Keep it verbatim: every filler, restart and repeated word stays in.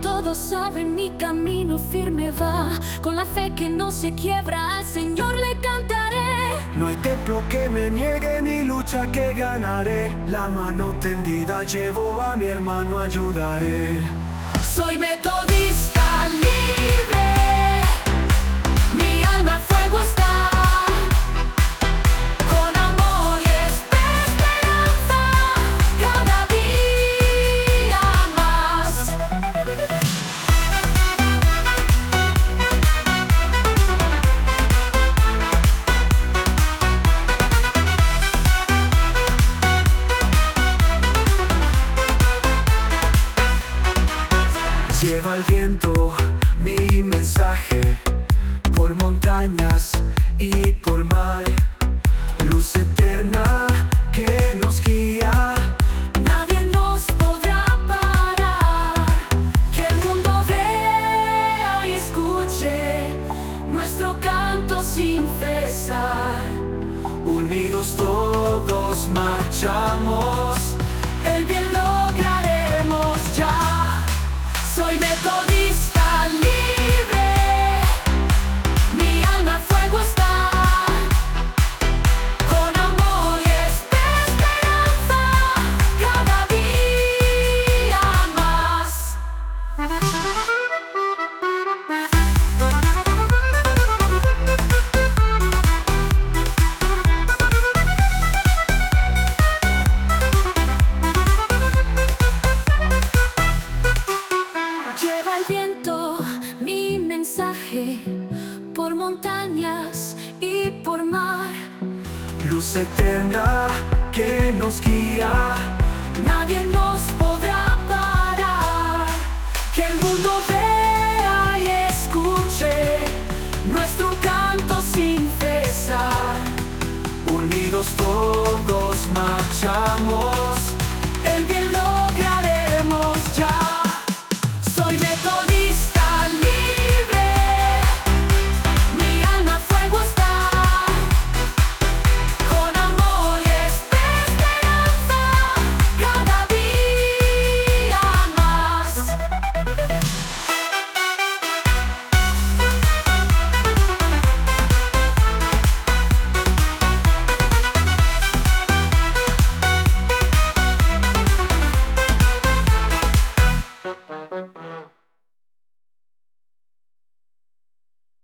todos saben, mi camino firme va. Con la fe que no se quiebra, al Señor le cantaré. No hay templo que me niegue, ni lucha que ganaré. La mano tendida llevo, a mi hermano ayudaré. Soy metodista libre, mi alma a fuego está. Con amor y esperanza, cada día más. Lleva el viento mi mensaje, por montañas y por mar. Luz eterna que nos guía, Nadie nos podrá parar. Que el mundo vea y escuche nuestro canto sin cesar. unidos todos marchamos. El bien lograremos ya. Soy metodista libre, mi alma a fuego está. Con amor y esperanza, cada día más. Lleva el viento mi mensaje, por montañas y por mar. Luz eterna que nos guía, Nadie nos podrá parar. Que el mundo vea y escuche nuestro canto sin cesar. unidos todos marchamos.